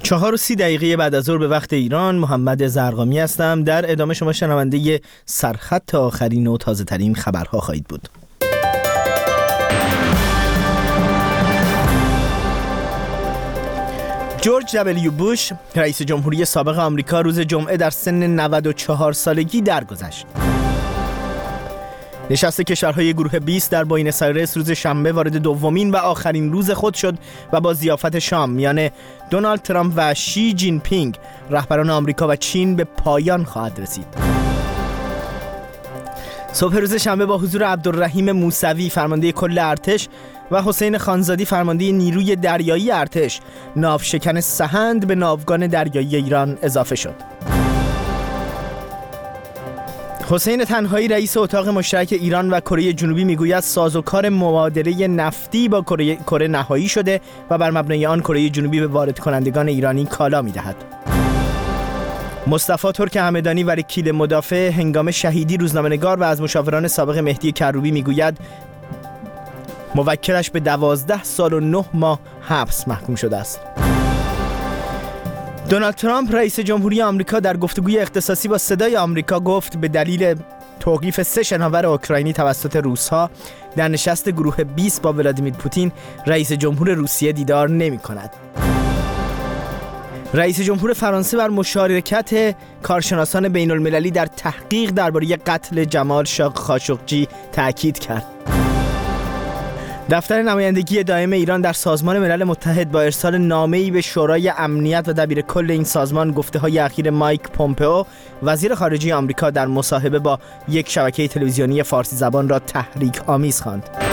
4:30 بعد از ظهر به وقت ایران. محمد زرقامی هستم. در ادامه شما شنونده سرخط آخرین و تازه ترین خبرها خواهید بود. جورج دبلیو بوش رئیس جمهوری سابق آمریکا روز جمعه در سن 94 سالگی درگذشت. نشست کشورهای گروه 20 در بوئنوس آیرس روز شنبه وارد دومین و آخرین روز خود شد و با ضیافت شام میان دونالد ترامپ و شی جین پینگ رهبران آمریکا و چین به پایان خواهد رسید. صبح روز شنبه با حضور عبدالرحیم موسوی فرمانده کل ارتش و حسین خانزادی فرمانده نیروی دریایی ارتش، ناوشکن سهند به ناوگان دریایی ایران اضافه شد. حسین تنهایی رئیس اتاق مشترک ایران و کره جنوبی میگوید سازوکار مبادله نفتی با کره نهایی شده و بر مبنای آن کره جنوبی به وارد کنندگان ایرانی کالا میدهد. مصطفی ترک همدانی وکیل مدافع هنگام شهیدی روزنامه‌نگار و از مشاوران سابق مهدی کروبی میگوید موکلش به 12 سال و 9 ماه حبس محکوم شده است. دونالد ترامپ رئیس جمهوری آمریکا در گفتگوی اختصاصی با صدای آمریکا گفت به دلیل توقیف 3 شناور اوکراینی توسط روس‌ها در نشست گروه 20 با ولادیمیر پوتین رئیس جمهور روسیه دیدار نمی‌کند. رئیس جمهور فرانسه بر مشارکت کارشناسان بین‌المللی در تحقیق درباره قتل جمال خاشقجی تأکید کرد. دفتر نمایندگی دائم ایران در سازمان ملل متحد با ارسال نامه‌ای به شورای امنیت و دبیرکل این سازمان گفته‌های اخیر مایک پومپئو وزیر خارجه آمریکا در مصاحبه با یک شبکه تلویزیونی فارسی زبان را تحریک آمیز خواند.